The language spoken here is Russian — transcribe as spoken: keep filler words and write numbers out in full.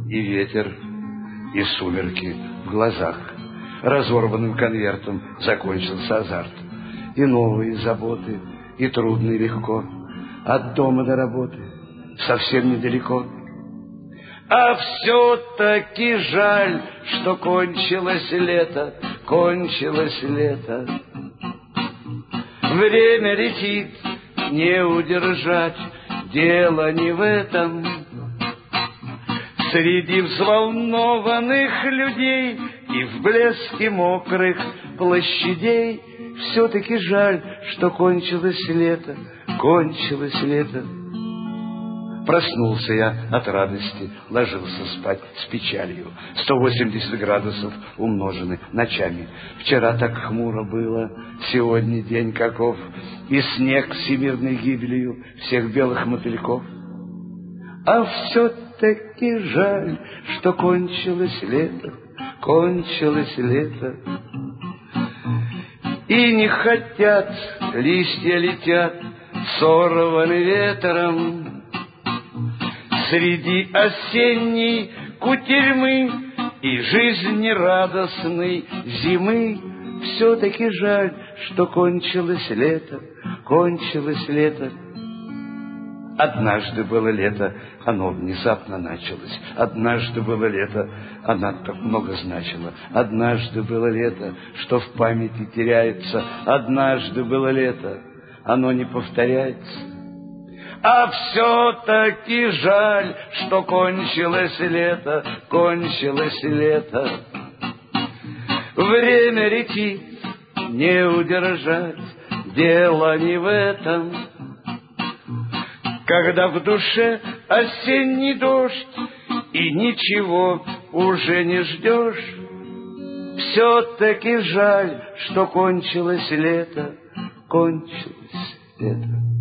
И ветер, и сумерки в глазах. Разорванным конвертом закончился азарт. И новые заботы, и трудно, и легко. От дома до работы совсем недалеко. А все-таки жаль, что кончилось лето, кончилось лето. Время летит, не удержать, дело не в этом. Среди взволнованных людей и в блеске мокрых площадей все-таки жаль, что кончилось лето, кончилось лето. Проснулся я от радости, ложился спать с печалью. Сто восемьдесят градусов умножены ночами. Вчера так хмуро было, сегодня день каков, и снег всемирной гибелью всех белых мотыльков. А все-таки жаль, что кончилось лето, кончилось лето. И не хотят, листья летят, сорваны ветром. Среди осенней кутерьмы и жизнерадостной зимы все-таки жаль, что кончилось лето, кончилось лето. Однажды было лето, оно внезапно началось. Однажды было лето, оно так много значило. Однажды было лето, что в памяти теряется. Однажды было лето, оно не повторяется. А все-таки жаль, что кончилось лето, кончилось лето. Время летит, не удержать, дело не в этом. Когда в душе осенний дождь и ничего уже не ждешь, все-таки жаль, что кончилось лето, кончилось лето.